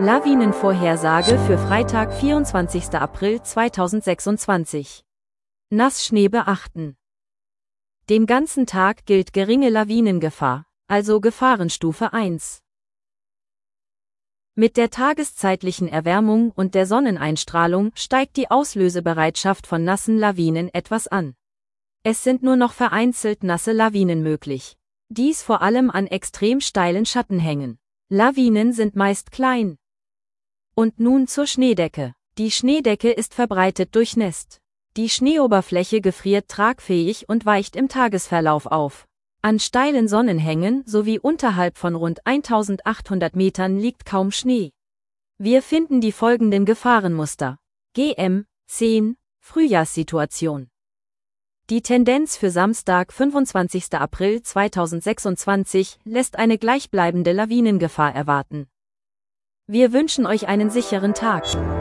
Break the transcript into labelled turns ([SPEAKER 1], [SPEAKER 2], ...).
[SPEAKER 1] Lawinenvorhersage für Freitag, 24. April 2026. Nassschnee beachten. Den ganzen Tag gilt geringe Lawinengefahr, also Gefahrenstufe 1. Mit der tageszeitlichen Erwärmung und der Sonneneinstrahlung steigt die Auslösebereitschaft von nassen Lawinen etwas an. Es sind nur noch vereinzelt nasse Lawinen möglich. Dies vor allem an extrem steilen Schattenhängen. Lawinen sind meist klein. Und nun zur Schneedecke. Die Schneedecke ist verbreitet durchnässt. Die Schneeoberfläche gefriert tragfähig und weicht im Tagesverlauf auf. An steilen Sonnenhängen sowie unterhalb von rund 1800 Metern liegt kaum Schnee. Wir finden die folgenden Gefahrenmuster. GM 10 Frühjahrssituation. Die Tendenz für Samstag, 25. April 2026, lässt eine gleichbleibende Lawinengefahr erwarten. Wir wünschen euch einen sicheren Tag.